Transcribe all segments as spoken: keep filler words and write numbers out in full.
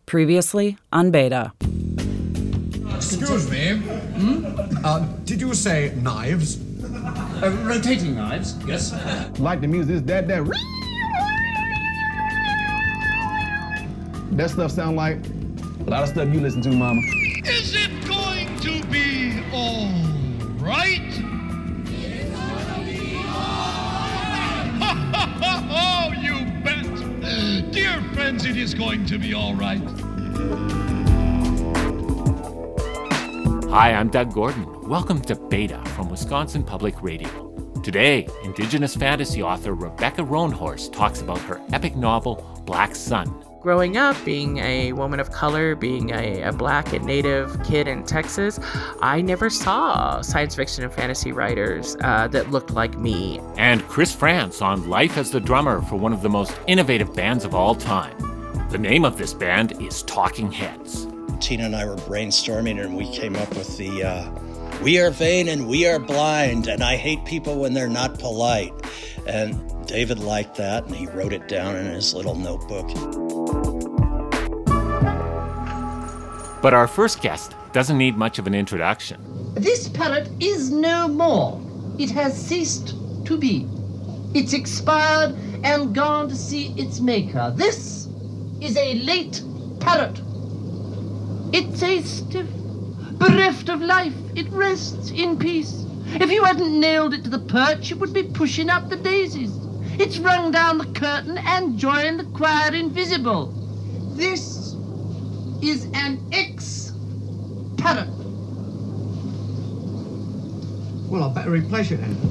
Previously on Beta. Excuse me. Hmm? Uh, did you say knives? Uh, rotating knives, yes. Like the music is that that. That stuff sound like a lot of stuff you listen to, Mama. Is it going to be all right? It's gonna be all right. Oh, you bet. Dear friends, it is going to be all right. Hi, I'm Doug Gordon. Welcome to Beta from Wisconsin Public Radio. Today, Indigenous fantasy author Rebecca Roanhorse talks about her epic novel, Black Sun. Growing up, being a woman of color, being a, a black and native kid in Texas, I never saw science fiction and fantasy writers uh, that looked like me. And Chris France on life as the drummer for one of the most innovative bands of all time. The name of this band is Talking Heads. Tina and I were brainstorming and we came up with the uh, we are vain and we are blind and I hate people when they're not polite. And David liked that and he wrote it down in his little notebook. But our first guest doesn't need much of an introduction. This parrot is no more. It has ceased to be. It's expired and gone to see its maker. This is a late parrot. It's a stiff, bereft of life. It rests in peace. If you hadn't nailed it to the perch, it would be pushing up the daisies. It's rung down the curtain and joined the choir invisible. This is an ex-parrot. Well, I better replace it then.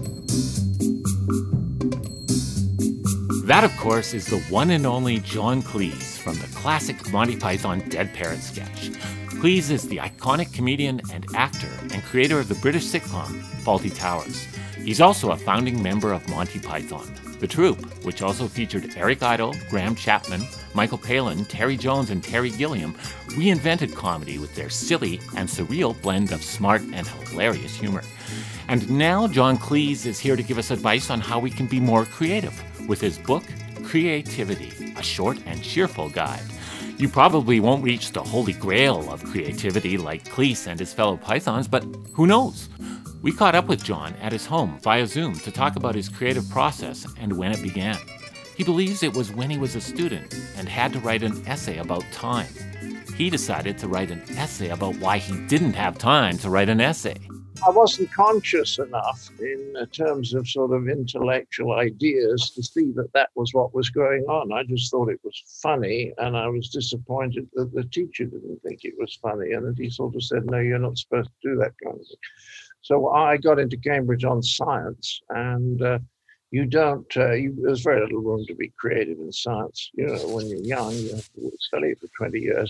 That, of course, is the one and only John Cleese from the classic Monty Python Dead Parrot sketch. Cleese is the iconic comedian and actor and creator of the British sitcom Fawlty Towers. He's also a founding member of Monty Python, the troupe, which also featured Eric Idle, Graham Chapman, Michael Palin, Terry Jones, and Terry Gilliam, reinvented comedy with their silly and surreal blend of smart and hilarious humor. And now John Cleese is here to give us advice on how we can be more creative with his book, Creativity, a short and cheerful guide. You probably won't reach the holy grail of creativity like Cleese and his fellow Pythons, but who knows? We caught up with John at his home via Zoom to talk about his creative process and when it began. He believes it was when he was a student and had to write an essay about time. He decided to write an essay about why he didn't have time to write an essay. I wasn't conscious enough in terms of sort of intellectual ideas to see that that was what was going on. I just thought it was funny, and I was disappointed that the teacher didn't think it was funny, and that he sort of said, no, you're not supposed to do that kind of thing. So I got into Cambridge on science, and uh, you don't, uh, you, there's very little room to be creative in science. You know, when you're young, you have to study for twenty years.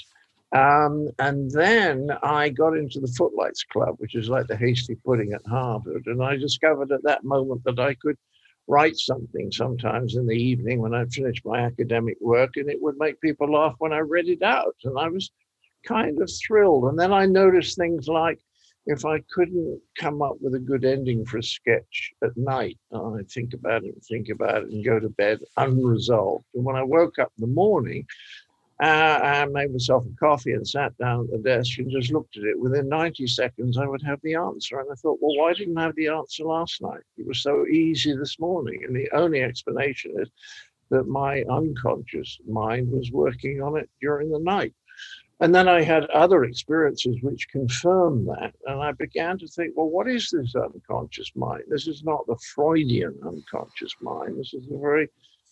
Um, and then I got into the Footlights Club, which is like the hasty pudding at Harvard. And I discovered at that moment that I could write something sometimes in the evening when I'd finished my academic work, and it would make people laugh when I read it out. And I was kind of thrilled. And then I noticed things like, if I couldn't come up with a good ending for a sketch at night, I'd think about it and think about it and go to bed unresolved. And when I woke up in the morning, uh, I made myself a coffee and sat down at the desk and just looked at it. Within ninety seconds, I would have the answer. And I thought, well, why didn't I have the answer last night? It was so easy this morning. And the only explanation is that my unconscious mind was working on it during the night. And then I had other experiences which confirmed that. And I began to think, well, what is this unconscious mind? This is not the Freudian unconscious mind. This is a very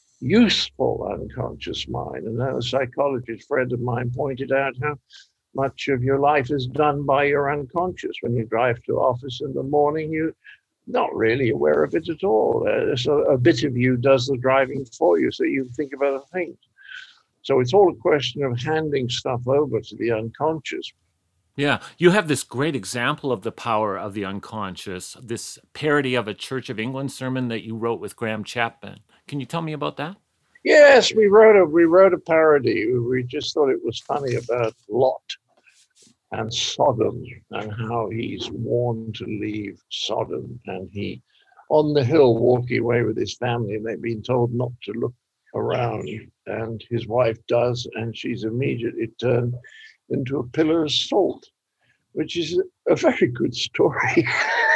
useful unconscious mind. And a psychologist friend of mine pointed out how much of your life is done by your unconscious. When you drive to office in the morning, you're not really aware of it at all. Uh, so a bit of you does the driving for you, so you think of other things. So it's all a question of handing stuff over to the unconscious. Yeah, you have this great example of the power of the unconscious, this parody of a Church of England sermon that you wrote with Graham Chapman. Can you tell me about that? Yes, we wrote a we wrote a parody. We just thought it was funny about Lot and Sodom and how he's warned to leave Sodom, and he on the hill walking away with his family, and they've been told not to look around. and his wife does, and she's immediately turned into a pillar of salt, which is a very good story.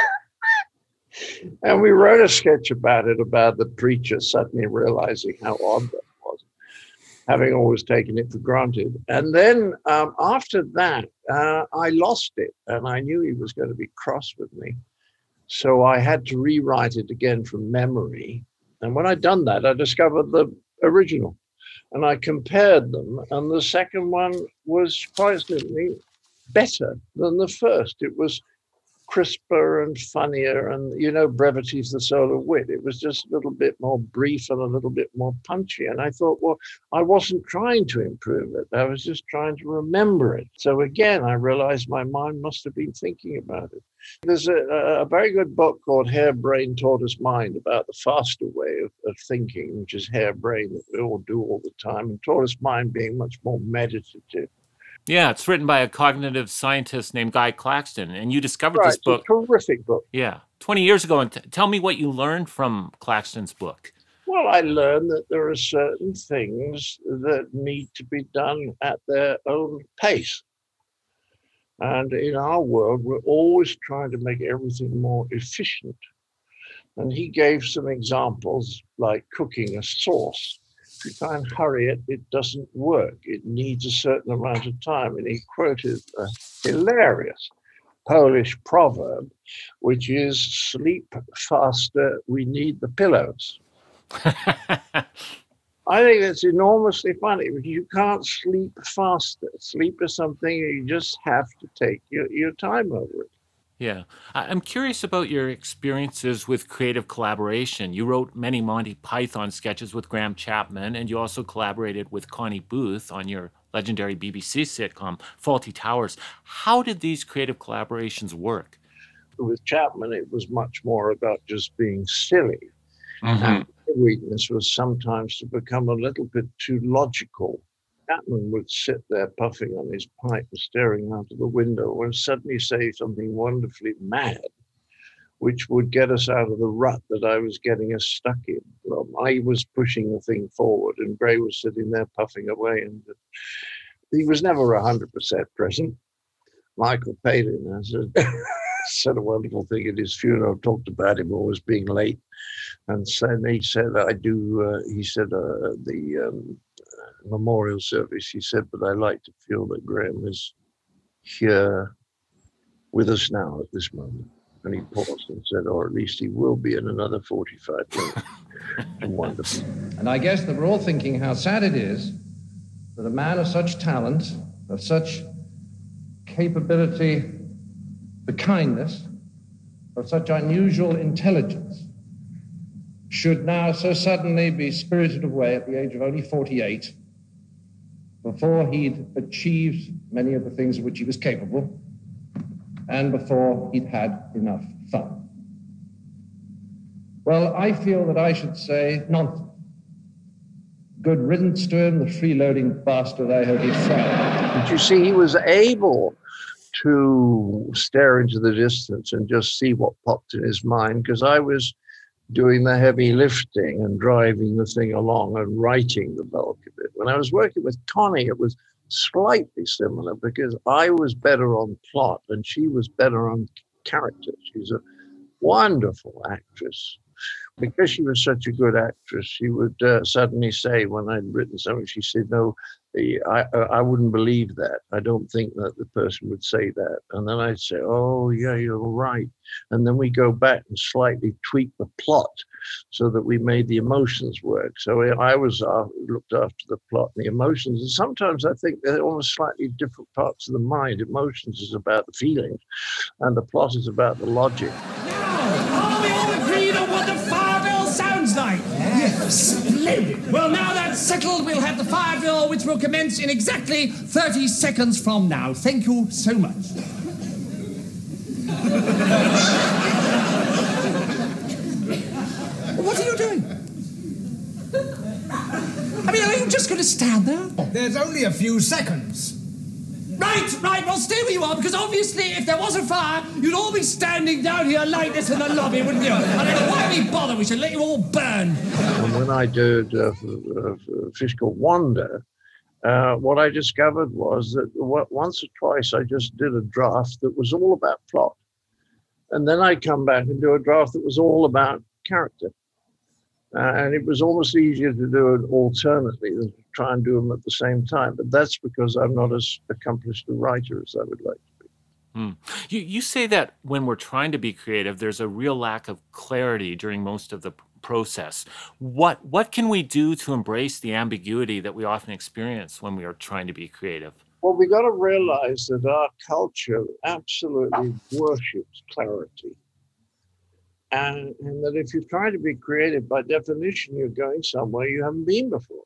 And we wrote a sketch about it, about the preacher suddenly realizing how odd that was, having always taken it for granted. And then um, after that, uh, I lost it, and I knew he was going to be cross with me. So I had to rewrite it again from memory. And when I'd done that, I discovered the original. And I compared them, and the second one was quite simply better than the first. It was crisper and funnier, and, you know, brevity is the soul of wit. It was just a little bit more brief and a little bit more punchy. And I thought, well, I wasn't trying to improve it. I was just trying to remember it. So again, I realized my mind must have been thinking about it. There's a, a very good book called Harebrained Tortoise Mind about the faster way of, of thinking, which is harebrained that we all do all the time, and tortoise mind being much more meditative. Yeah, it's written by a cognitive scientist named Guy Claxton, and you discovered Right, this book. It's a terrific book. Yeah, twenty years ago. And t- tell me what you learned from Claxton's book. Well, I learned that there are certain things that need to be done at their own pace. And in our world, we're always trying to make everything more efficient. And he gave some examples, like cooking a sauce. If you try and hurry it, it doesn't work. It needs a certain amount of time. And he quoted a hilarious Polish proverb, which is, sleep faster, we need the pillows. I think that's enormously funny, because you can't sleep faster. Sleep is something you just have to take your, your time over it. Yeah. I'm curious about your experiences with creative collaboration. You wrote many Monty Python sketches with Graham Chapman, and you also collaborated with Connie Booth on your legendary B B C sitcom, Fawlty Towers. How did these creative collaborations work? With Chapman, it was much more about just being silly. Mm-hmm. And the weakness was sometimes to become a little bit too logical. Chapman would sit there puffing on his pipe and staring out of the window and suddenly say something wonderfully mad, which would get us out of the rut that I was getting us stuck in. Well, I was pushing the thing forward, and Gray was sitting there puffing away, and he was never one hundred percent present. Michael Palin has said a wonderful thing at his funeral, talked about him always being late, and said, he said, I do, uh, he said, uh, the um, memorial service, he said, but I like to feel that Graham is here with us now at this moment. And he paused and said, or at least he will be in another forty-five minutes. Wonderful. And I guess that we're all thinking how sad it is that a man of such talent, of such capability for kindness, of such unusual intelligence, should now so suddenly be spirited away at the age of only forty-eight, before he'd achieved many of the things of which he was capable, and before he'd had enough fun. Well, I feel that I should say nonsense. Good riddance to him, the freeloading bastard, I hope he's fried. But you see, he was able to stare into the distance and just see what popped in his mind, because I was doing the heavy lifting and driving the thing along and writing the bulk of it. When I was working with Connie, it was slightly similar, because I was better on plot and she was better on character. She's a wonderful actress. Because she was such a good actress, she would uh, suddenly say, when I'd written something, she said, no, I, I wouldn't believe that. I don't think that the person would say that. And then I'd say, oh, yeah, you're right. And then we go back and slightly tweak the plot so that we made the emotions work. So I was uh, looked after the plot and the emotions. And sometimes I think they're almost slightly different parts of the mind. Emotions is about the feelings, and the plot is about the logic. Are we all agreed on what the fire drill sounds like? Yes. Splendid. Well, now that's settled, we'll have the fire drill, which will commence in exactly thirty seconds from now. Thank you so much. What are you doing? I mean, are you just going to stand there? There's only a few seconds. Right, right, well, stay where you are, because obviously if there was a fire, you'd all be standing down here like this in the lobby, wouldn't you? I don't know why we bother, we should let you all burn. And when I did uh, uh, Fish Called Wanda, uh, what I discovered was that once or twice I just did a draft that was all about plot. And then I'd come back and do a draft that was all about character. Uh, and it was almost easier to do it alternately than to try and do them at the same time. But that's because I'm not as accomplished a writer as I would like to be. Hmm. You, you say that when we're trying to be creative, there's a real lack of clarity during most of the process. What, what can we do to embrace the ambiguity that we often experience when we are trying to be creative? Well, we got to realize that our culture absolutely worships clarity. And, and that if you're trying to be creative, by definition, you're going somewhere you haven't been before.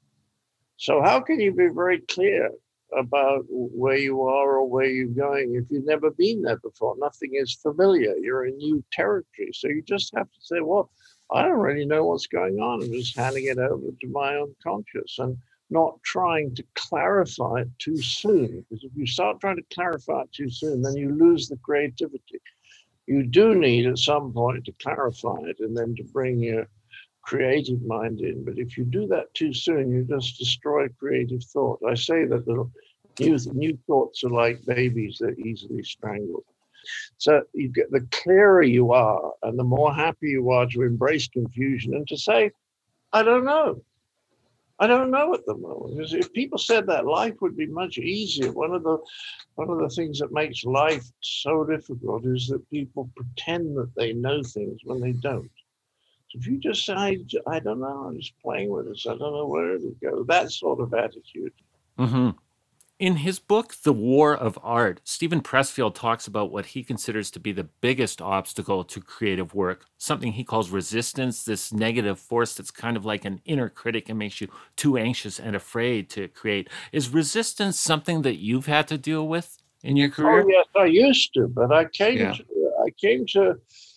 So how can you be very clear about where you are or where you're going if you've never been there before? Nothing is familiar. You're in new territory. So you just have to say, well, I don't really know what's going on. I'm just handing it over to my unconscious and not trying to clarify it too soon. Because if you start trying to clarify it too soon, then you lose the creativity. You do need at some point to clarify it and then to bring your creative mind in. But if you do that too soon, you just destroy creative thought. I say that the new, new thoughts are like babies, they're easily strangled. So you get, the clearer you are and the more happy you are to embrace confusion and to say, I don't know. I don't know at the moment. Because if people said that, life would be much easier. One of the one of the things that makes life so difficult is that people pretend that they know things when they don't. So if you just say, I, I don't know, I'm just playing with this, I don't know where it'll go, that sort of attitude. Mm-hmm. In his book, The War of Art, Steven Pressfield talks about what he considers to be the biggest obstacle to creative work, something he calls resistance, this negative force that's kind of like an inner critic and makes you too anxious and afraid to create. Is resistance something that you've had to deal with in your career? Oh, yes, I used to, but I came Yeah. to I came to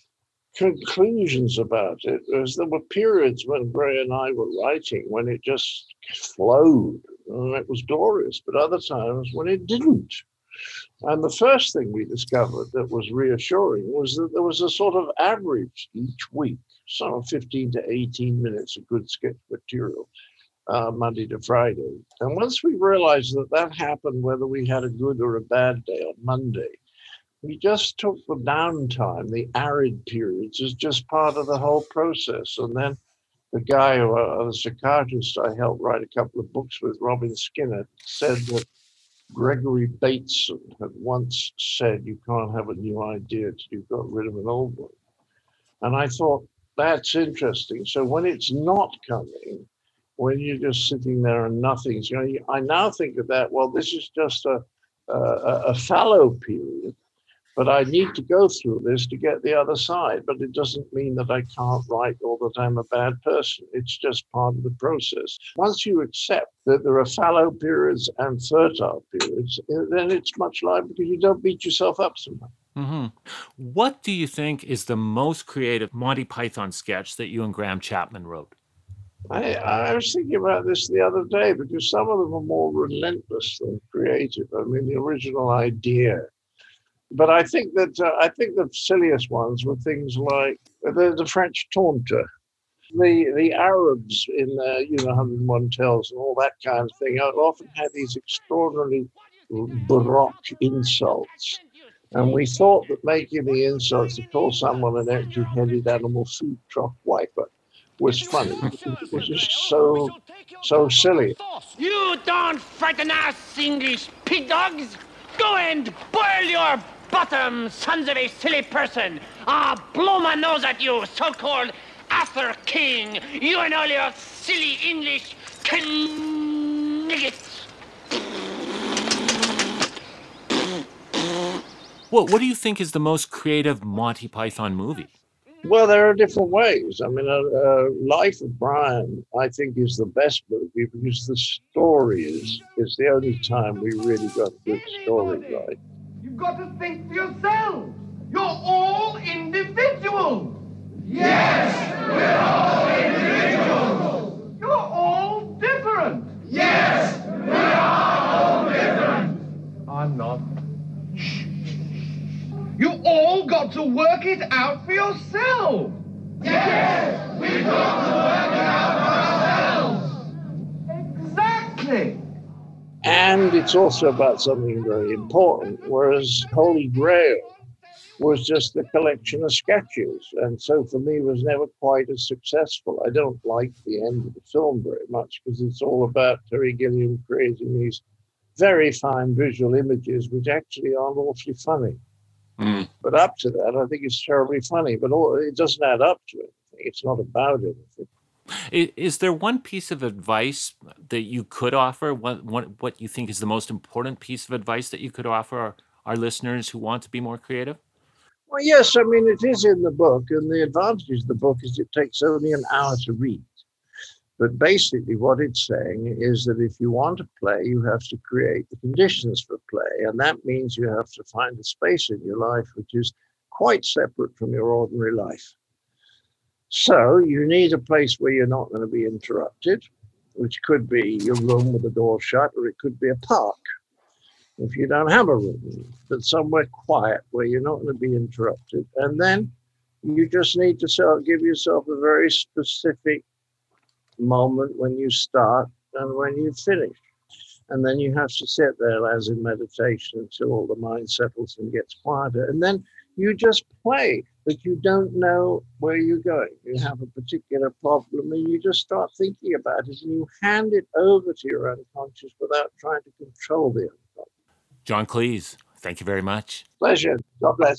conclusions about it. As there were periods when Gray and I were writing when it just flowed. And it was glorious, but other times when it didn't. And the first thing we discovered that was reassuring was that there was a sort of average each week, some fifteen to eighteen minutes of good sketch material, uh, Monday to Friday. And once we realized that that happened whether we had a good or a bad day on Monday, we just took the downtime, the arid periods, as just part of the whole process. And then the guy, who, uh, the psychiatrist I helped write a couple of books with, Robin Skinner, said that Gregory Bateson had once said, you can't have a new idea till you've got rid of an old one. And I thought, that's interesting. So when it's not coming, when you're just sitting there and nothing's going, I now think of that, well, this is just a, a, a fallow period. But I need to go through this to get the other side. But it doesn't mean that I can't write or that I'm a bad person. It's just part of the process. Once you accept that there are fallow periods and fertile periods, then it's much lighter because you don't beat yourself up so much. Mm-hmm. What do you think is the most creative Monty Python sketch that you and Graham Chapman wrote? I, I was thinking about this the other day because some of them are more relentless than creative. I mean, the original idea. But I think that uh, I think the silliest ones were things like the, the French taunter, the the Arabs in uh, you know one hundred and one Tells and all that kind of thing. I often had these extraordinarily baroque insults, and we thought that making the insults to call someone an empty-headed animal food truck wiper was funny. It was just so so silly. You don't frighten us, English pig dogs. Go and boil your bottom, sons of a silly person. Ah, blow my nose at you, so-called Arthur King. You and all your silly English kniggets. What, what do you think is the most creative Monty Python movie? Well, there are different ways. I mean, uh, uh, Life of Brian, I think, is the best movie because the story is, is the only time we really got a good story right. You've got to think for yourselves. You're all individuals. Yes, we're all individuals. You're all different. Yes, we are all different. I'm not. Shh. You all got to work it out for yourself. Yes, we've got to work it out for ourselves. Exactly. And it's also about something very important, whereas Holy Grail was just a collection of sketches, and so for me was never quite as successful. I don't like the end of the film very much because it's all about Terry Gilliam creating these very fine visual images which actually aren't awfully funny. Mm. But up to that, I think it's terribly funny, but all, it doesn't add up to anything. It's not about anything. Is there one piece of advice that you could offer, what, what, what you think is the most important piece of advice that you could offer our, our listeners who want to be more creative? Well, yes, I mean, it is in the book, and the advantage of the book is it takes only an hour to read. But basically what it's saying is that if you want to play, you have to create the conditions for play, and that means you have to find a space in your life which is quite separate from your ordinary life. So you need a place where you're not going to be interrupted, which could be your room with the door shut, or it could be a park. If you don't have a room, but somewhere quiet where you're not going to be interrupted. And then you just need to sort of give yourself a very specific moment when you start and when you finish. And then you have to sit there as in meditation until all the mind settles and gets quieter. And then you just play, but you don't know where you're going. You have a particular problem and you just start thinking about it and you hand it over to your unconscious without trying to control the unconscious. John Cleese, thank you very much. Pleasure. God bless.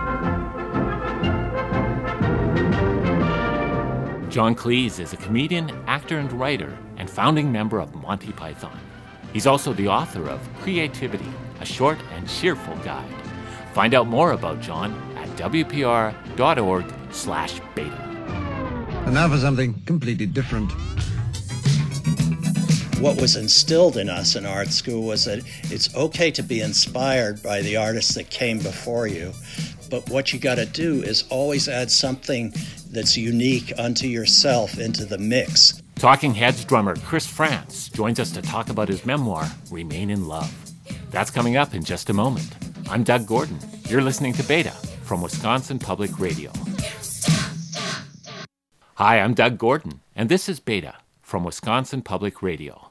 John Cleese is a comedian, actor, and writer, and founding member of Monty Python. He's also the author of Creativity, a short and cheerful guide. Find out more about John at wpr.org slash beta. And now for something completely different. What was instilled in us in art school was that it's okay to be inspired by the artists that came before you, but what you got to do is always add something that's unique unto yourself into the mix. Talking Heads drummer Chris Frantz joins us to talk about his memoir, Remain in Love. That's coming up in just a moment. I'm Doug Gordon. You're listening to Beta from Wisconsin Public Radio. Hi, I'm Doug Gordon, and this is Beta from Wisconsin Public Radio.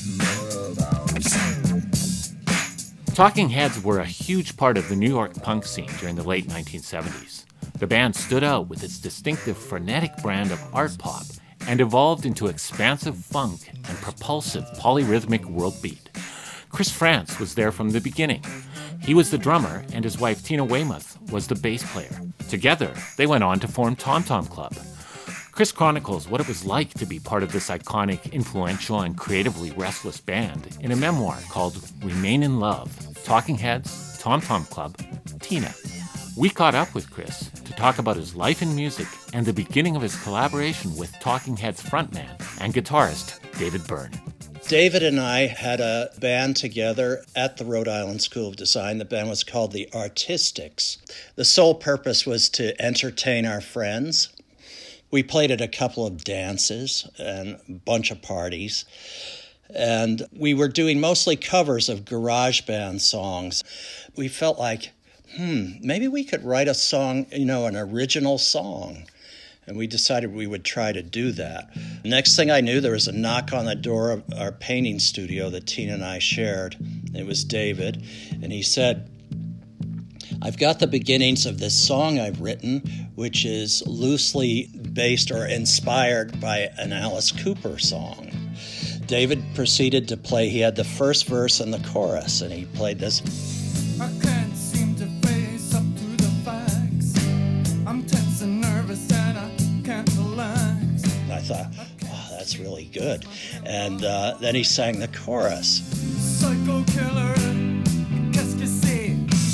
Talking Heads were a huge part of the New York punk scene during the late nineteen seventies. The band stood out with its distinctive frenetic brand of art pop and evolved into expansive funk and propulsive polyrhythmic world beat. Chris Frantz was there from the beginning. He was the drummer, and his wife Tina Weymouth was the bass player. Together, they went on to form Tom Tom Club. Chris chronicles what it was like to be part of this iconic, influential, and creatively restless band in a memoir called Remain in Love, Talking Heads, Tom Tom Club, Tina. We caught up with Chris to talk about his life in music and the beginning of his collaboration with Talking Heads frontman and guitarist David Byrne. David and I had a band together at the Rhode Island School of Design. The band was called the Artistics. The sole purpose was to entertain our friends. We played at a couple of dances and a bunch of parties. And we were doing mostly covers of garage band songs. We felt like, hmm, maybe we could write a song, you know, an original song. And we decided we would try to do that. Next thing I knew, there was a knock on the door of our painting studio that Tina and I shared. It was David, and he said, I've got the beginnings of this song I've written, which is loosely based or inspired by an Alice Cooper song. David proceeded to play. He had the first verse and the chorus, and he played this. I can't seem to face up to the facts. I'm tense and nervous and I can't relax. And I thought, oh, that's really good. And uh, then he sang the chorus. Psycho killer, qu'est-ce que c'est?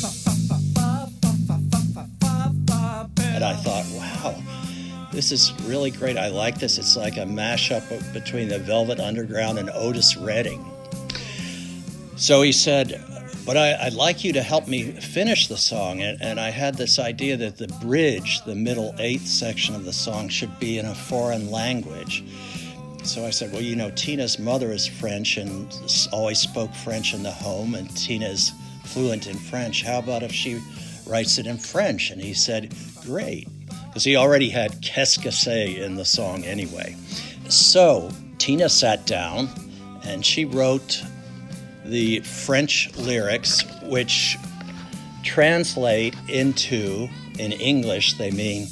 And I thought, wow, this is really great. I like this. It's like a mashup between the Velvet Underground and Otis Redding. So he said, but I, I'd like you to help me finish the song. And, and I had this idea that the bridge, the middle eighth section of the song, should be in a foreign language. So I said, well, you know, Tina's mother is French and always spoke French in the home, and Tina's fluent in French. How about if she writes it in French? And he said, great, because he already had qu'est-ce que c'est in the song anyway. So Tina sat down and she wrote the French lyrics, which translate into, in English, they mean,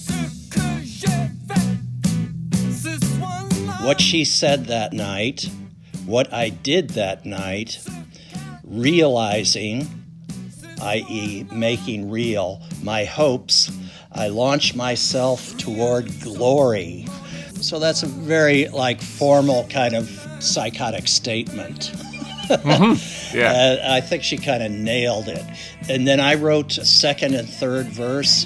what she said that night, what I did that night, realizing, that is making real, my hopes, I launched myself toward glory. So that's a very, like, formal kind of psychotic statement. Mm-hmm. Yeah. uh, I think she kind of nailed it. And then I wrote a second and third verse.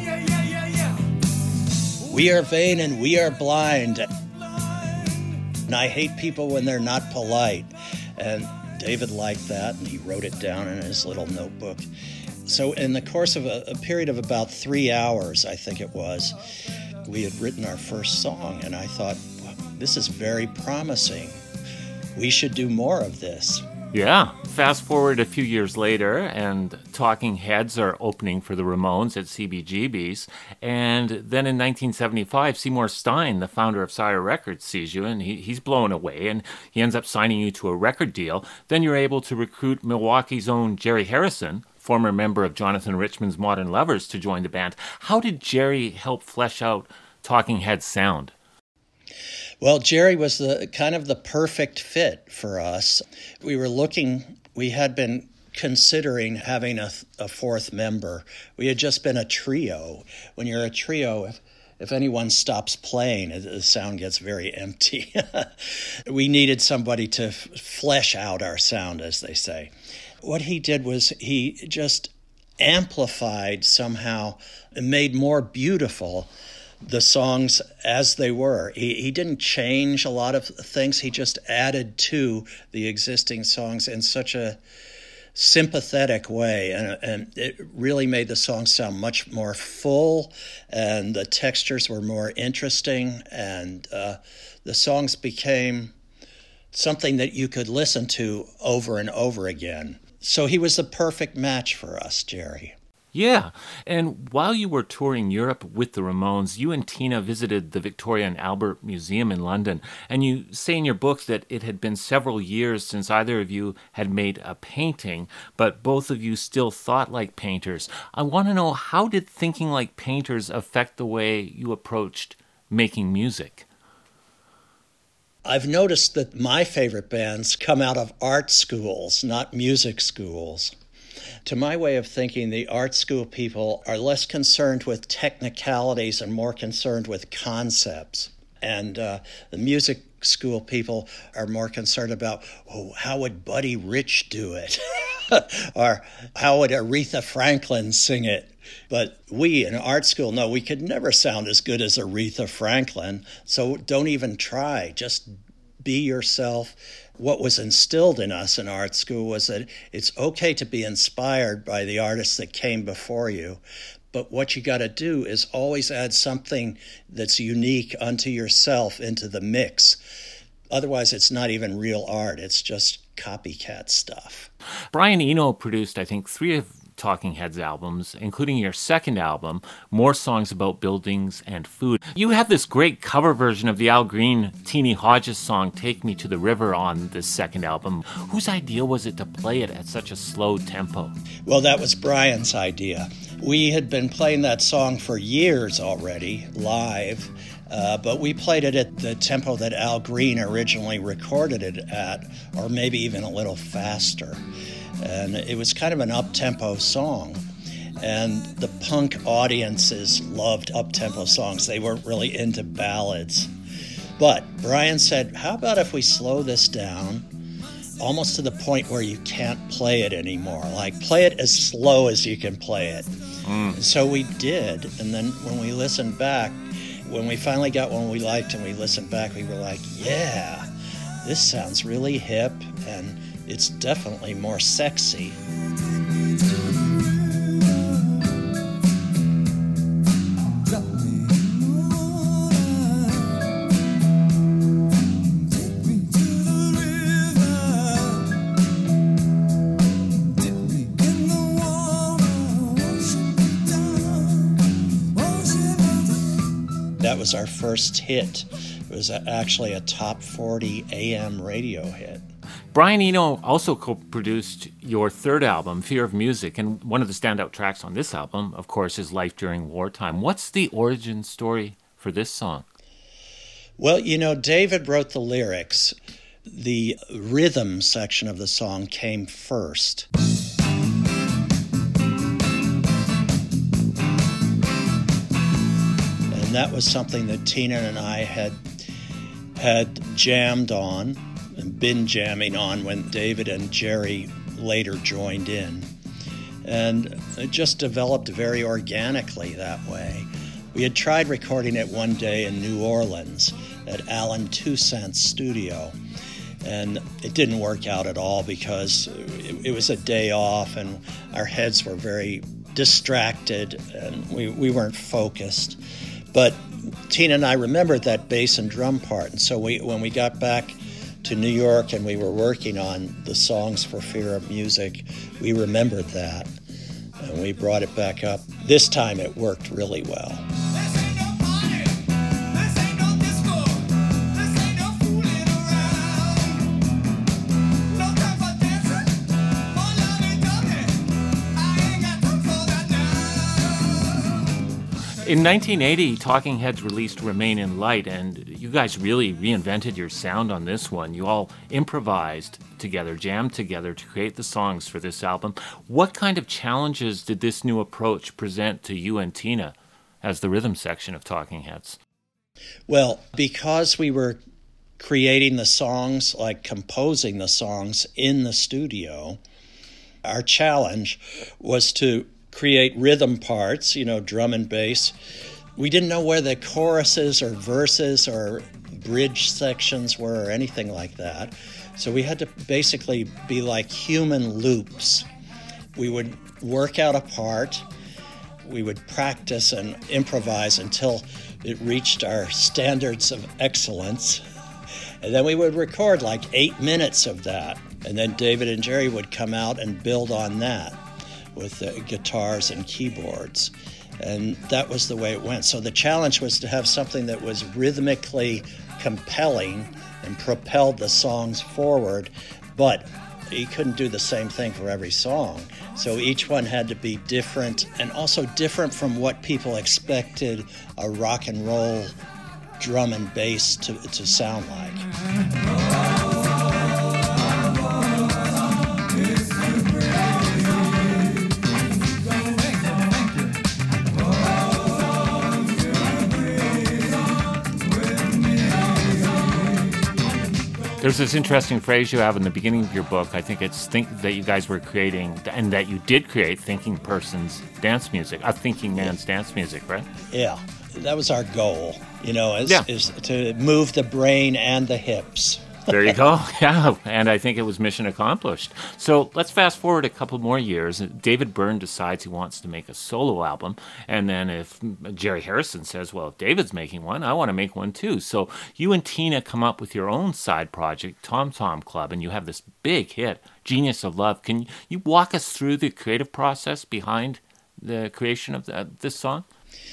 We are vain and we are blind. And I hate people when they're not polite. And David liked that, and he wrote it down in his little notebook. So in the course of a, a period of about three hours, I think it was, we had written our first song, and I thought, well, this is very promising. We should do more of this. Yeah. Fast forward a few years later, and Talking Heads are opening for the Ramones at C B G B's. And then in nineteen seventy-five, Seymour Stein, the founder of Sire Records, sees you, and he, he's blown away, and he ends up signing you to a record deal. Then you're able to recruit Milwaukee's own Jerry Harrison, former member of Jonathan Richman's Modern Lovers, to join the band. How did Jerry help flesh out Talking Heads' sound? Well, Jerry was the kind of the perfect fit for us. We were looking, we had been considering having a, a fourth member. We had just been a trio. When you're a trio, if, if anyone stops playing, the sound gets very empty. We needed somebody to f- flesh out our sound, as they say. What he did was he just amplified somehow and made more beautiful the songs as they were. He, he didn't change a lot of things. He just added to the existing songs in such a sympathetic way, and, and it really made the song sound much more full, and the textures were more interesting, and uh, the songs became something that you could listen to over and over again. So he was the perfect match for us, Jerry. Yeah, and while you were touring Europe with the Ramones, you and Tina visited the Victoria and Albert Museum in London, and you say in your book that it had been several years since either of you had made a painting, but both of you still thought like painters. I want to know, how did thinking like painters affect the way you approached making music? I've noticed that my favorite bands come out of art schools, not music schools. To my way of thinking, the art school people are less concerned with technicalities and more concerned with concepts. And uh, the music school people are more concerned about, oh, how would Buddy Rich do it? Or how would Aretha Franklin sing it? But we in art school know we could never sound as good as Aretha Franklin, so don't even try. Just be yourself. What was instilled in us in art school was that it's okay to be inspired by the artists that came before you, but what you got to do is always add something that's unique unto yourself into the mix. Otherwise, it's not even real art. It's just copycat stuff. Brian Eno produced, I think, three of Talking Heads albums, including your second album, More Songs About Buildings and Food. You have this great cover version of the Al Green Teenie Hodges song, Take Me to the River, on this second album. Whose idea was it to play it at such a slow tempo? Well, that was Brian's idea. We had been playing that song for years already, live, uh, but we played it at the tempo that Al Green originally recorded it at, or maybe even a little faster. And it was kind of an up-tempo song. And the punk audiences loved up-tempo songs. They weren't really into ballads. But Brian said, how about if we slow this down almost to the point where you can't play it anymore? Like, play it as slow as you can play it. Mm. So we did. And then when we listened back, when we finally got one we liked and we listened back, we were like, yeah, this sounds really hip, and it's definitely more sexy. that was our first hit. It was actually a top forty A M radio hit. Brian Eno also co-produced your third album, Fear of Music, and one of the standout tracks on this album, of course, is Life During Wartime. What's the origin story for this song? Well, you know, David wrote the lyrics. The rhythm section of the song came first. And that was something that Tina and I had had jammed on and been jamming on when David and Jerry later joined in. And it just developed very organically that way. We had tried recording it one day in New Orleans at Alan Toussaint's studio, and it didn't work out at all because it, it was a day off and our heads were very distracted and we, we weren't focused. But Tina and I remembered that bass and drum part, and so we, when we got back to New York and we were working on the songs for Fear of Music, we remembered that, and we brought it back up. This time it worked really well. In nineteen eighty, Talking Heads released Remain in Light, and you guys really reinvented your sound on this one. You all improvised together, jammed together to create the songs for this album. What kind of challenges did this new approach present to you and Tina as the rhythm section of Talking Heads? Well, because we were creating the songs, like composing the songs in the studio, our challenge was to create rhythm parts, you know, drum and bass. We didn't know where the choruses or verses or bridge sections were or anything like that. So we had to basically be like human loops. We would work out a part, we would practice and improvise until it reached our standards of excellence. And then we would record like eight minutes of that. And then David and Jerry would come out and build on that with uh, guitars and keyboards. And that was the way it went. So the challenge was to have something that was rhythmically compelling and propelled the songs forward, but you couldn't do the same thing for every song. So each one had to be different, and also different from what people expected a rock and roll drum and bass to, to sound like. There's this interesting phrase you have in the beginning of your book. I think it's think that you guys were creating, and that you did create, thinking person's dance music, a thinking man's dance music, right? Yeah, that was our goal, you know, is, yeah. is to move the brain and the hips. There you go. Yeah, and I think it was mission accomplished. So let's fast forward a couple more years. David Byrne decides he wants to make a solo album, and then if Jerry Harrison says, well, if David's making one, I want to make one too. So you and Tina come up with your own side project, Tom Tom Club, and you have this big hit, Genius of Love. Can you walk us through the creative process behind the creation of the, this song?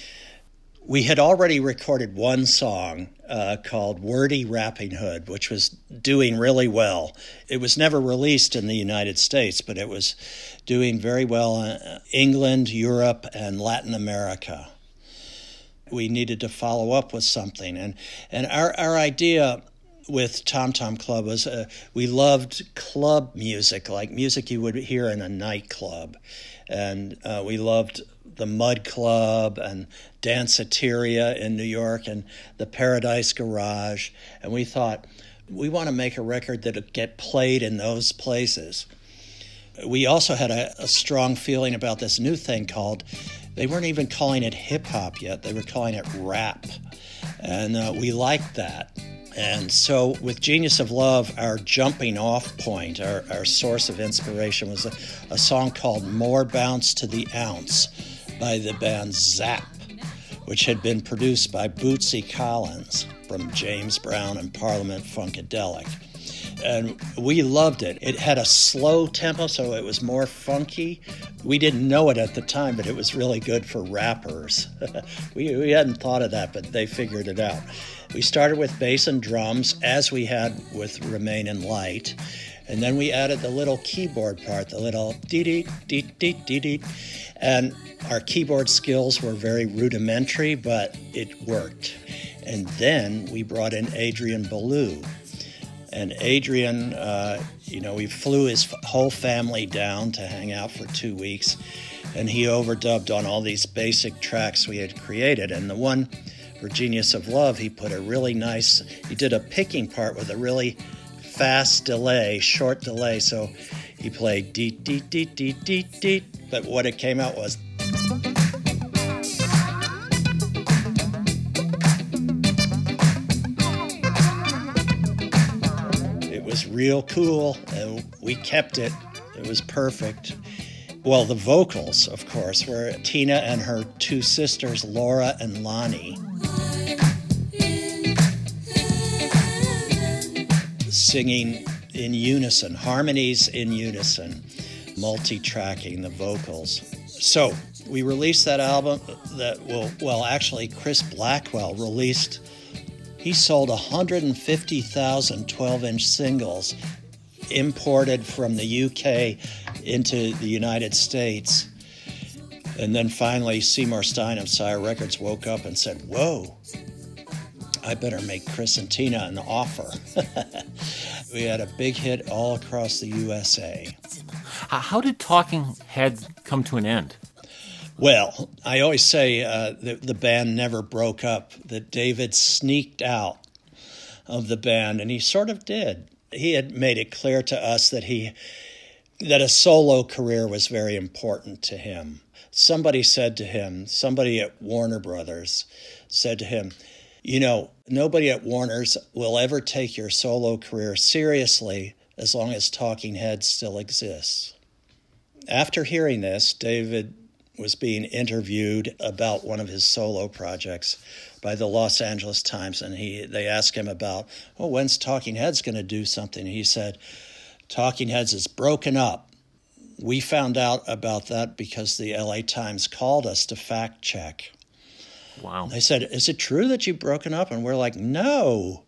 We had already recorded one song uh, called Wordy Rapping Hood, which was doing really well. It was never released in the United States, but it was doing very well in England, Europe, and Latin America. We needed to follow up with something. And, and our, our idea with Tom Tom Club was uh, we loved club music, like music you would hear in a nightclub. And uh, we loved the Mud Club and Danceteria in New York and the Paradise Garage. And we thought, we want to make a record that would get played in those places. We also had a, a strong feeling about this new thing called, they weren't even calling it hip-hop yet, they were calling it rap. And uh, we liked that. And so with Genius of Love, our jumping off point, our, our source of inspiration was a, a song called More Bounce to the Ounce by the band Zapp, which had been produced by Bootsy Collins from James Brown and Parliament Funkadelic. and we loved it. It had a slow tempo, so it was more funky. We didn't know it at the time, but it was really good for rappers. we, we hadn't thought of that, but they figured it out. We started with bass and drums, as we had with Remain in Light, and then we added the little keyboard part, the little dee-dee, dee-dee, dee-dee, and our keyboard skills were very rudimentary, but it worked. And then we brought in Adrian Belew. And Adrian, uh, you know, we flew his whole family down to hang out for two weeks, and he overdubbed on all these basic tracks we had created. And the one for Genius of Love, he put a really nice, he did a picking part with a really fast delay, short delay. So he played dee, dee, dee, dee, dee, dee, but what it came out was. Was real cool, and we kept it. It was perfect. Well, the vocals, of course, were Tina and her two sisters, Laura and Lonnie, singing in unison, harmonies in unison, multi-tracking the vocals. So we released that album that will, well, actually, Chris Blackwell released. He sold one hundred fifty thousand twelve-inch singles imported from the U K into the United States. And then finally, Seymour Stein of Sire Records woke up and said, whoa, I better make Chris and Tina an offer. We had a big hit all across the U S A. How did Talking Heads come to an end? Well, I always say uh, that the band never broke up, that David sneaked out of the band, and he sort of did. He had made it clear to us that he that a solo career was very important to him. Somebody said to him, somebody at Warner Brothers said to him, you know, nobody at Warner's will ever take your solo career seriously as long as Talking Heads still exists. After hearing this, David was being interviewed about one of his solo projects by the Los Angeles Times, and he they asked him about, well, when's Talking Heads going to do something? He said, Talking Heads is broken up. We found out about that because the L A Times called us to fact check. Wow. They said, is it true that you've broken up? And we're like, no.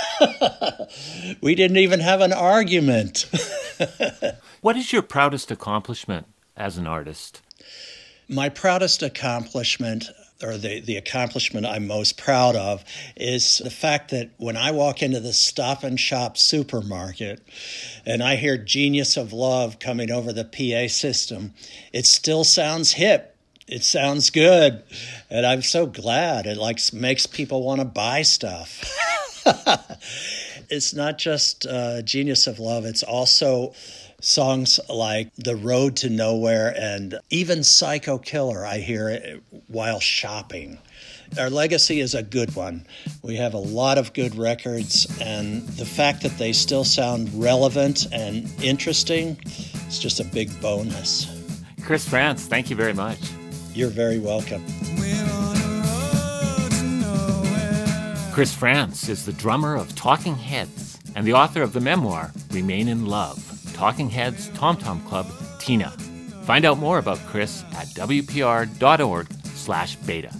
We didn't even have an argument. What is your proudest accomplishment as an artist? My proudest accomplishment, or the, the accomplishment I'm most proud of, is the fact that when I walk into the Stop and Shop supermarket and I hear Genius of Love coming over the P A system, it still sounds hip. It sounds good. And I'm so glad. It like makes people want to buy stuff. It's not just uh, Genius of Love. It's also songs like The Road to Nowhere and even Psycho Killer, I hear it while shopping. Our legacy is a good one. We have a lot of good records, and the fact that they still sound relevant and interesting is just a big bonus. Chris Frantz, thank you very much. You're very welcome. Chris Frantz is the drummer of Talking Heads and the author of the memoir, Remain in Love, Talking Heads Tom Tom Club, Tina. Find out more about Chris at w p r dot org slash beta.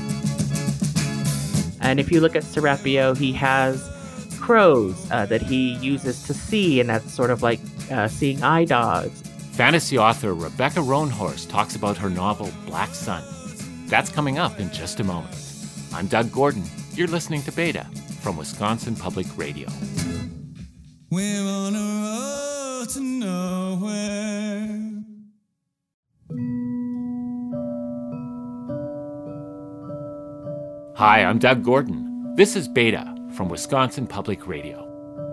And if you look at Serapio, he has crows uh, that he uses to see, and that's sort of like uh, seeing eye dogs. Fantasy author Rebecca Roanhorse talks about her novel Black Sun. That's coming up in just a moment. I'm Doug Gordon. You're listening to Beta from Wisconsin Public Radio. We're on a road to nowhere. Hi, I'm Doug Gordon. This is Beta from Wisconsin Public Radio.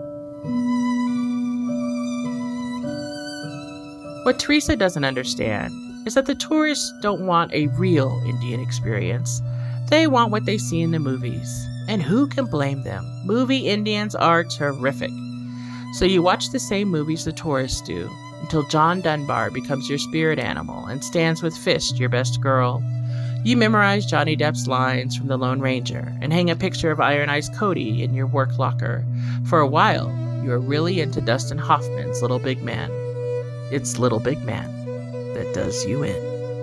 What Teresa doesn't understand is that the tourists don't want a real Indian experience. They want what they see in the movies. And who can blame them? Movie Indians are terrific. So you watch the same movies the tourists do until John Dunbar becomes your spirit animal and stands with Fist, your best girl. You memorize Johnny Depp's lines from The Lone Ranger and hang a picture of Iron Eyes Cody in your work locker. For a while, you are really into Dustin Hoffman's Little Big Man. It's Little Big Man that does you in.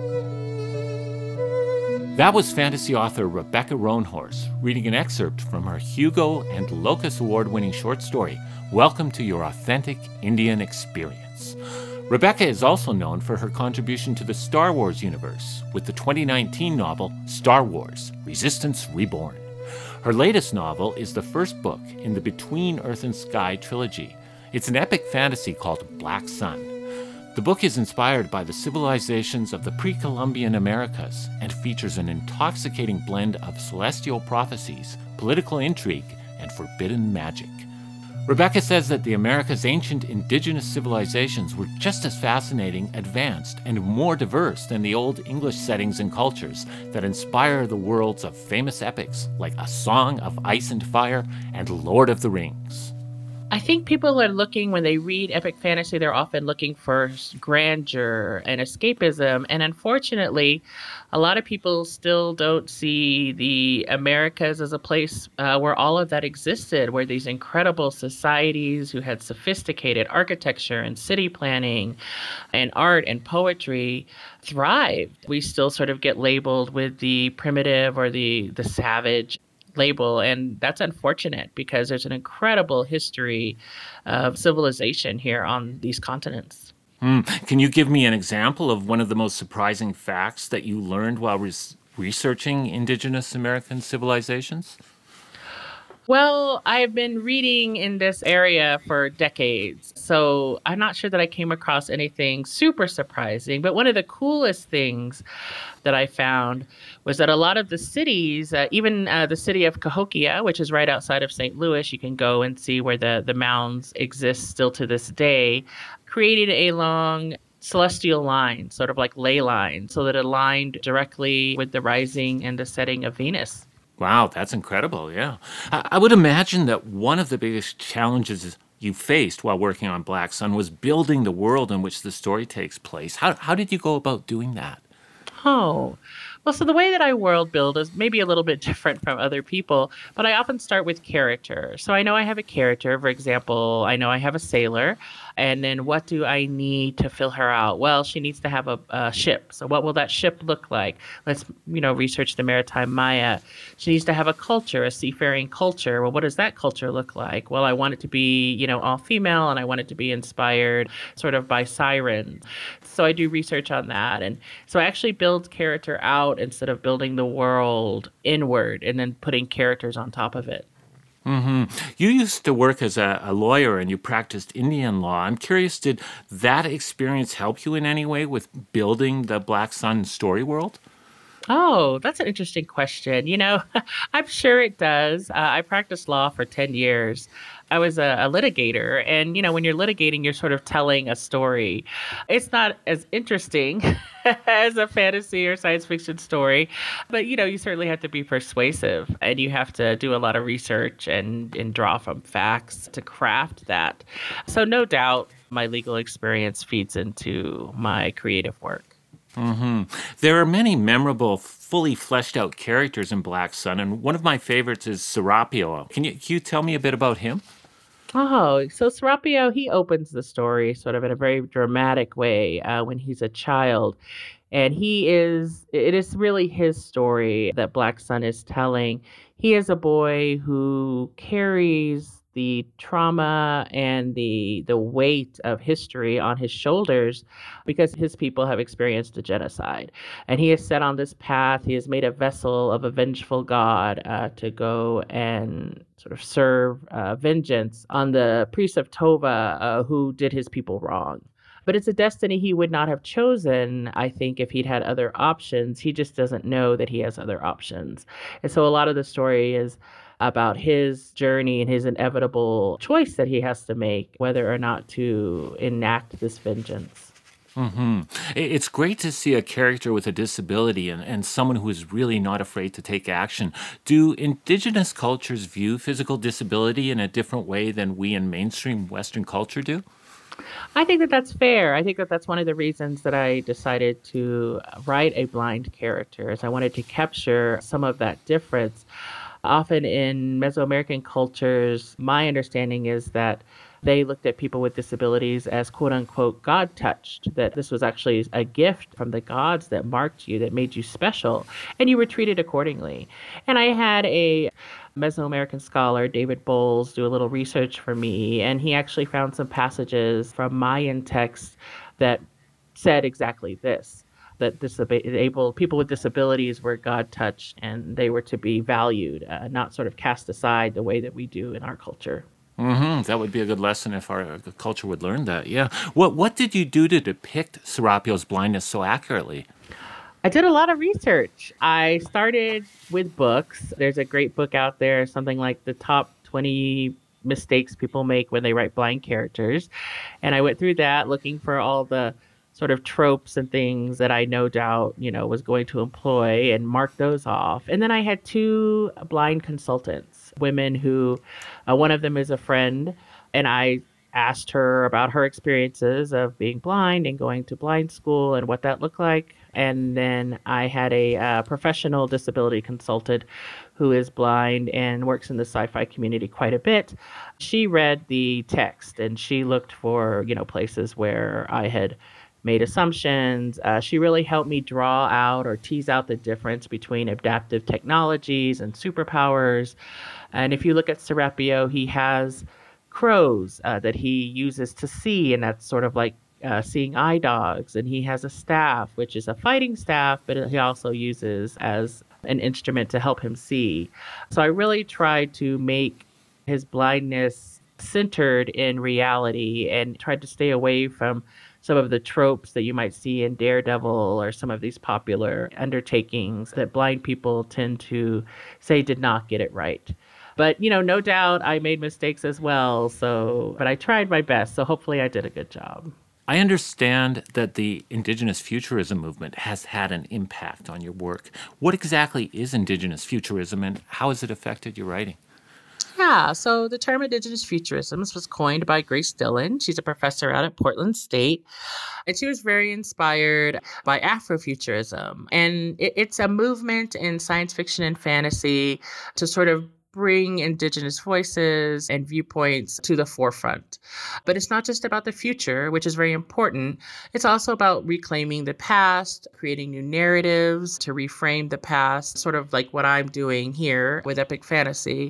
That was fantasy author Rebecca Roanhorse reading an excerpt from her Hugo and Locus Award-winning short story, Welcome to Your Authentic Indian Experience. Rebecca is also known for her contribution to the Star Wars universe with the twenty nineteen novel Star Wars: Resistance Reborn. Her latest novel is the first book in the Between Earth and Sky trilogy. It's an epic fantasy called Black Sun. The book is inspired by the civilizations of the pre-Columbian Americas and features an intoxicating blend of celestial prophecies, political intrigue, and forbidden magic. Rebecca says that the Americas' ancient indigenous civilizations were just as fascinating, advanced, and more diverse than the old English settings and cultures that inspire the worlds of famous epics like A Song of Ice and Fire and Lord of the Rings. I think people are looking, when they read epic fantasy, they're often looking for grandeur and escapism. And unfortunately, a lot of people still don't see the Americas as a place uh, where all of that existed, where these incredible societies who had sophisticated architecture and city planning and art and poetry thrived. We still sort of get labeled with the primitive or the, the savage label, and that's unfortunate because there's an incredible history of civilization here on these continents. Mm. Can you give me an example of one of the most surprising facts that you learned while res- researching indigenous American civilizations? Well, I've been reading in this area for decades, so I'm not sure that I came across anything super surprising. But one of the coolest things that I found was that a lot of the cities, uh, even uh, the city of Cahokia, which is right outside of Saint Louis, you can go and see where the, the mounds exist still to this day, created a long celestial line, sort of like ley line, so that it aligned directly with the rising and the setting of Venus. Wow, that's incredible, yeah. I, I would imagine that one of the biggest challenges you faced while working on Black Sun was building the world in which the story takes place. How, how did you go about doing that? Oh, well, so the way that I world build is maybe a little bit different from other people, but I often start with character. So I know I have a character. For example, I know I have a sailor, and then what do I need to fill her out? Well, she needs to have a, a ship. So what will that ship look like? Let's, you know, research the maritime Maya. She needs to have a culture, a seafaring culture. Well, what does that culture look like? Well, I want it to be, you know, all female, and I want it to be inspired sort of by sirens. So I do research on that. And so I actually build character out instead of building the world inward and then putting characters on top of it. Mm-hmm. You used to work as a, a lawyer and you practiced Indian law. I'm curious, did that experience help you in any way with building the Black Sun story world? Oh, that's an interesting question. You know, I'm sure it does. Uh, I practiced law for ten years. I was a, a litigator. And, you know, when you're litigating, you're sort of telling a story. It's not as interesting as a fantasy or science fiction story. But, you know, you certainly have to be persuasive and you have to do a lot of research and, and draw from facts to craft that. So no doubt my legal experience feeds into my creative work. Mm-hmm. There are many memorable, fully fleshed out characters in Black Sun, and one of my favorites is Serapio. Can you, can you tell me a bit about him? Oh, so Serapio, he opens the story sort of in a very dramatic way uh, when he's a child. And he is, it is really his story that Black Sun is telling. He is a boy who carries the trauma and the the weight of history on his shoulders because his people have experienced a genocide. And he is set on this path. He is made a vessel of a vengeful god uh, to go and sort of serve uh, vengeance on the priests of Tova uh, who did his people wrong. But it's a destiny he would not have chosen, I think, if he'd had other options. He just doesn't know that he has other options. And so a lot of the story is about his journey and his inevitable choice that he has to make, whether or not to enact this vengeance. Mm-hmm. It's great to see a character with a disability and, and someone who is really not afraid to take action. Do indigenous cultures view physical disability in a different way than we in mainstream Western culture do? I think that that's fair. I think that that's one of the reasons that I decided to write a blind character, is I wanted to capture some of that difference. Often in Mesoamerican cultures, my understanding is that They looked at people with disabilities as quote unquote God touched, that this was actually a gift from the gods that marked you, that made you special, and you were treated accordingly. And I had a Mesoamerican scholar, David Bowles, do a little research for me, and he actually found some passages from Mayan texts that said exactly this, that disabled people with disabilities were God touched and they were to be valued, uh, not sort of cast aside the way that we do in our culture. Mm-hmm. That would be a good lesson if our culture would learn that. Yeah. What What did you do to depict Serapio's blindness so accurately? I did a lot of research. I started with books. There's a great book out there, something like the top twenty mistakes people make when they write blind characters. And I went through that looking for all the sort of tropes and things that I no doubt, you know, was going to employ and mark those off. And then I had two blind consultants, women who, uh, one of them is a friend, and I asked her about her experiences of being blind and going to blind school and what that looked like. And then I had a uh, professional disability consultant who is blind and works in the sci-fi community quite a bit. She read the text and she looked for, you know, places where I had made assumptions. Uh, she really helped me draw out or tease out the difference between adaptive technologies and superpowers. And if you look at Serapio, he has crows uh, that he uses to see, and that's sort of like uh, seeing eye dogs. And he has a staff, which is a fighting staff, but he also uses as an instrument to help him see. So I really tried to make his blindness centered in reality and tried to stay away from some of the tropes that you might see in Daredevil or some of these popular undertakings that blind people tend to say did not get it right. But, you know, no doubt I made mistakes as well. So, but I tried my best. So hopefully I did a good job. I understand that the Indigenous Futurism movement has had an impact on your work. What exactly is Indigenous Futurism and how has it affected your writing? Yeah, so the term Indigenous Futurism was coined by Grace Dillon. She's a professor out at Portland State, and she was very inspired by Afrofuturism. And it, it's a movement in science fiction and fantasy to sort of bring Indigenous voices and viewpoints to the forefront. But it's not just about the future, which is very important. It's also about reclaiming the past, creating new narratives to reframe the past, sort of like what I'm doing here with Epic Fantasy,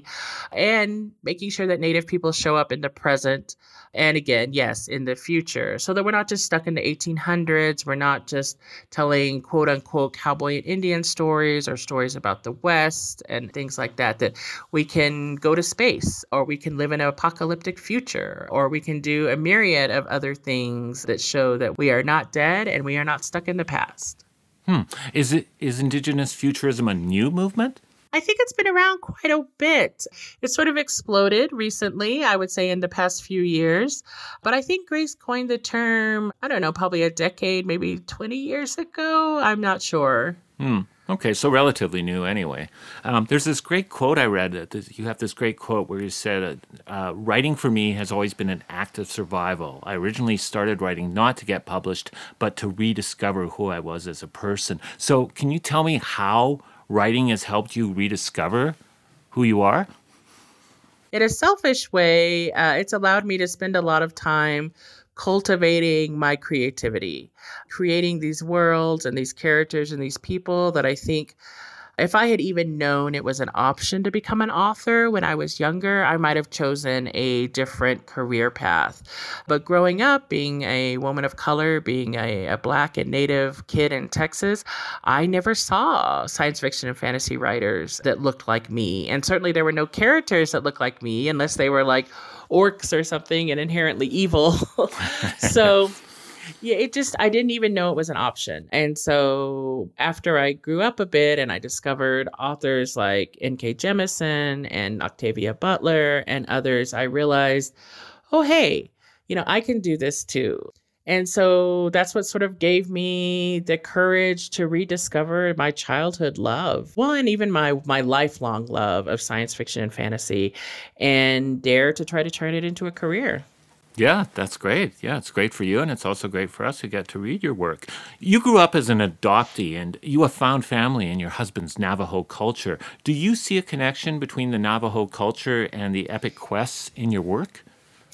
and making sure that Native people show up in the present and again, yes, in the future, so that we're not just stuck in the eighteen hundreds. We're not just telling quote unquote cowboy and Indian stories or stories about the West and things like that, that we can go to space or we can live in an apocalyptic future or we can do a myriad of other things that show that we are not dead and we are not stuck in the past. Hmm. Is it is Indigenous Futurism a new movement? I think it's been around quite a bit. It's sort of exploded recently, I would say in the past few years. But I think Grace coined the term, I don't know, probably a decade, maybe twenty years ago. I'm not sure. Hmm. Okay, so relatively new anyway. Um, there's this great quote I read. That you have this great quote where you said, uh, writing for me has always been an act of survival. I originally started writing not to get published, but to rediscover who I was as a person. So can you tell me how writing has helped you rediscover who you are? In a selfish way, uh, it's allowed me to spend a lot of time cultivating my creativity, creating these worlds and these characters and these people that I think if I had even known it was an option to become an author when I was younger, I might have chosen a different career path. But growing up, being a woman of color, being a, a Black and Native kid in Texas, I never saw science fiction and fantasy writers that looked like me. And certainly there were no characters that looked like me unless they were like orcs or something and inherently evil. So yeah, it just, I didn't even know it was an option. And so after I grew up a bit and I discovered authors like N K Jemisin and Octavia Butler and others, I realized, oh, hey, you know, I can do this too. And so that's what sort of gave me the courage to rediscover my childhood love. Well, and even my my lifelong love of science fiction and fantasy, and dare to try to turn it into a career. Yeah, that's great. Yeah, it's great for you, and it's also great for us who get to read your work. You grew up as an adoptee, and you have found family in your husband's Navajo culture. Do you see a connection between the Navajo culture and the epic quests in your work?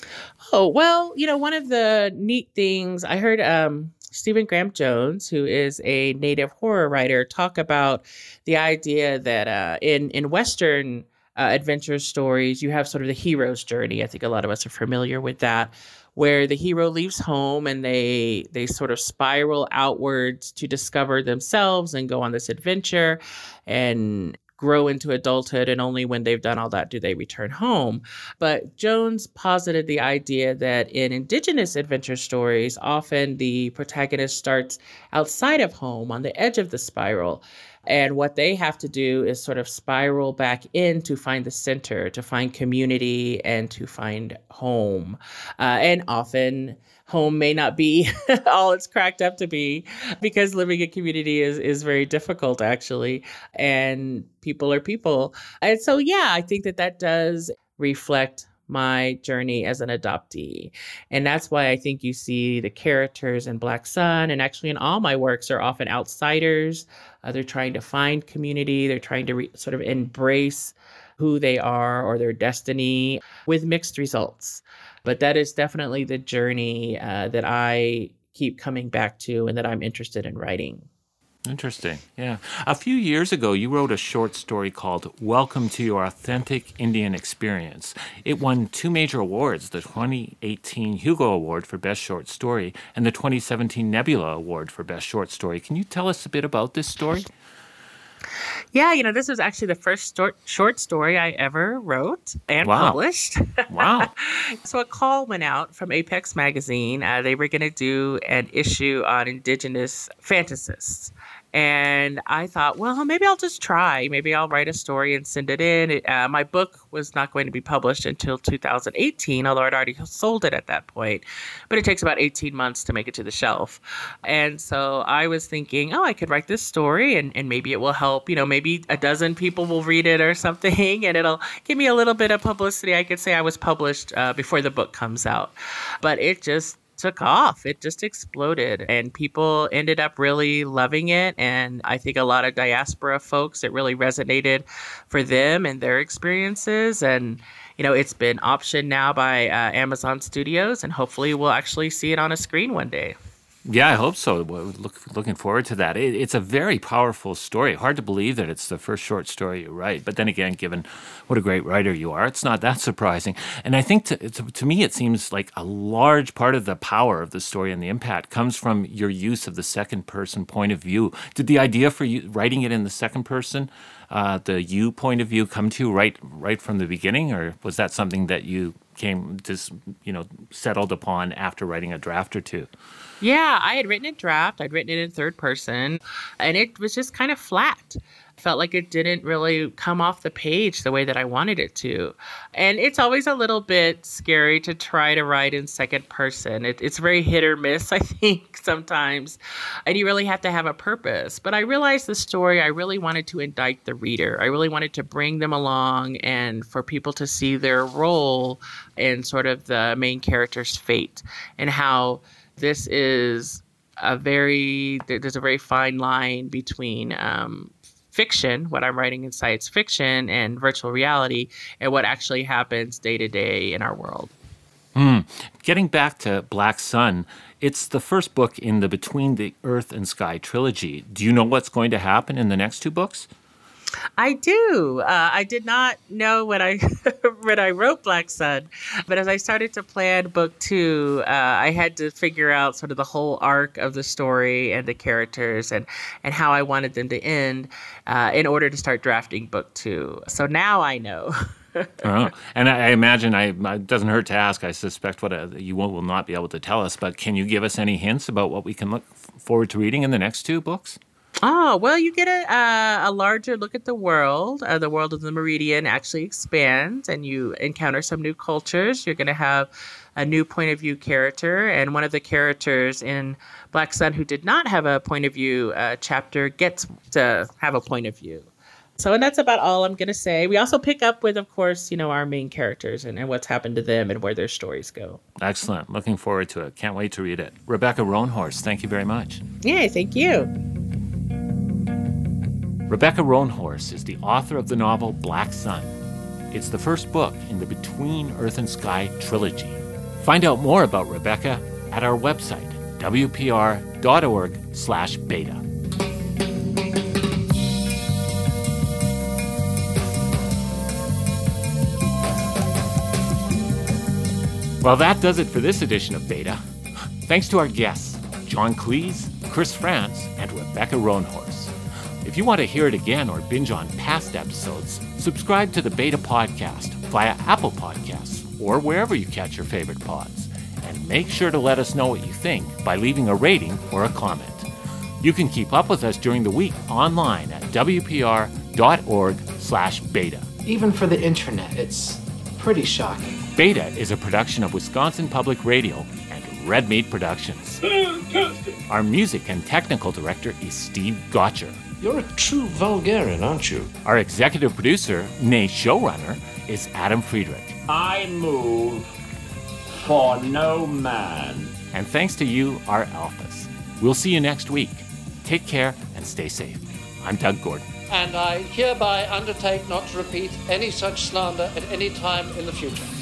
Oh, well, you know, one of the neat things I heard um, Stephen Graham Jones, who is a native horror writer, talk about the idea that uh, in, in Western uh, adventure stories, you have sort of the hero's journey. I think a lot of us are familiar with that, where the hero leaves home and they they sort of spiral outwards to discover themselves and go on this adventure and grow into adulthood, and only when they've done all that do they return home. But Jones posited the idea that in Indigenous adventure stories, often the protagonist starts outside of home on the edge of the spiral. And what they have to do is sort of spiral back in to find the center, to find community, and to find home. Uh, and often home may not be all it's cracked up to be, because living in community is, is very difficult, actually. And people are people. And so, yeah, I think that that does reflect my journey as an adoptee. And that's why I think you see the characters in Black Sun, and actually in all my works, are often outsiders. Uh, they're trying to find community. They're trying to re- sort of embrace who they are or their destiny, with mixed results. But that is definitely the journey uh, that I keep coming back to and that I'm interested in writing. Interesting. Yeah. A few years ago, you wrote a short story called Welcome to Your Authentic Indian Experience. It won two major awards, the twenty eighteen Hugo Award for Best Short Story and the twenty seventeen Nebula Award for Best Short Story. Can you tell us a bit about this story? Yeah, you know, this was actually the first short, short story I ever wrote and Wow. published. Wow. So a call went out from Apex Magazine. Uh, they were going to do an issue on Indigenous fantasists. And I thought, well, maybe I'll just try. Maybe I'll write a story and send it in. It, uh, my book was not going to be published until two thousand eighteen, although I'd already sold it at that point. But it takes about eighteen months to make it to the shelf. And so I was thinking, oh, I could write this story and, and maybe it will help. You know, maybe a dozen people will read it or something, and it'll give me a little bit of publicity. I could say I was published uh, before the book comes out. But it just took off. It just exploded, and people ended up really loving it. And I think a lot of diaspora folks, it really resonated for them and their experiences. And, you know, it's been optioned now by uh, Amazon Studios, and hopefully we'll actually see it on a screen one day. Yeah, I hope so. Well, Look, looking forward to that. It, it's a very powerful story. Hard to believe that it's the first short story you write. But then again, given what a great writer you are, it's not that surprising. And I think to, to, to me, it seems like a large part of the power of the story and the impact comes from your use of the second person point of view. Did the idea for you writing it in the second person, uh, the you point of view, come to you right right from the beginning, or was that something that you came just you know settled upon after writing a draft or two? Yeah, I had written a draft. I'd written it in third person, and it was just kind of flat. I felt like it didn't really come off the page the way that I wanted it to. And it's always a little bit scary to try to write in second person. It, it's very hit or miss, I think, sometimes. And you really have to have a purpose. But I realized the story, I really wanted to indict the reader. I really wanted to bring them along and for people to see their role in sort of the main character's fate, and how this is a very, there's a very fine line between um, fiction, what I'm writing in science fiction, and virtual reality, and what actually happens day to day in our world. Mm. Getting back to Black Sun, it's the first book in the Between the Earth and Sky trilogy. Do you know what's going to happen in the next two books? I do. Uh, I did not know when I when I wrote Black Sun, but as I started to plan book two, uh, I had to figure out sort of the whole arc of the story and the characters and, and how I wanted them to end uh, in order to start drafting book two. So now I know. Oh. And I, I imagine, I, it doesn't hurt to ask, I suspect what a, you will, will not be able to tell us, but can you give us any hints about what we can look forward to reading in the next two books? Oh, well, you get a, uh, a larger look at the world. Uh, the world of the Meridian actually expands, and you encounter some new cultures. You're going to have a new point of view character, and one of the characters in Black Sun who did not have a point of view uh, chapter gets to have a point of view. So, and that's about all I'm going to say. We also pick up with, of course, you know, our main characters and, and what's happened to them and where their stories go. Excellent. Looking forward to it. Can't wait to read it. Rebecca Roanhorse, thank you very much. Yeah, thank you. Rebecca Roanhorse is the author of the novel Black Sun. It's the first book in the Between Earth and Sky trilogy. Find out more about Rebecca at our website, w p r dot org slash beta. Well, that does it for this edition of Beta. Thanks to our guests, John Cleese, Chris France, and Rebecca Roanhorse. If you want to hear it again or binge on past episodes, subscribe to the Beta Podcast via Apple Podcasts or wherever you catch your favorite pods. And make sure to let us know what you think by leaving a rating or a comment. You can keep up with us during the week online at w p r dot org slash beta. Even for the internet, it's pretty shocking. Beta is a production of Wisconsin Public Radio and Red Meat Productions. Fantastic! Our music and technical director is Steve Gotcher. You're a true Vulgarian, aren't you? Our executive producer, nay showrunner, is Adam Friedrich. I move for no man. And thanks to you, our alphas. We'll see you next week. Take care and stay safe. I'm Doug Gordon. And I hereby undertake not to repeat any such slander at any time in the future.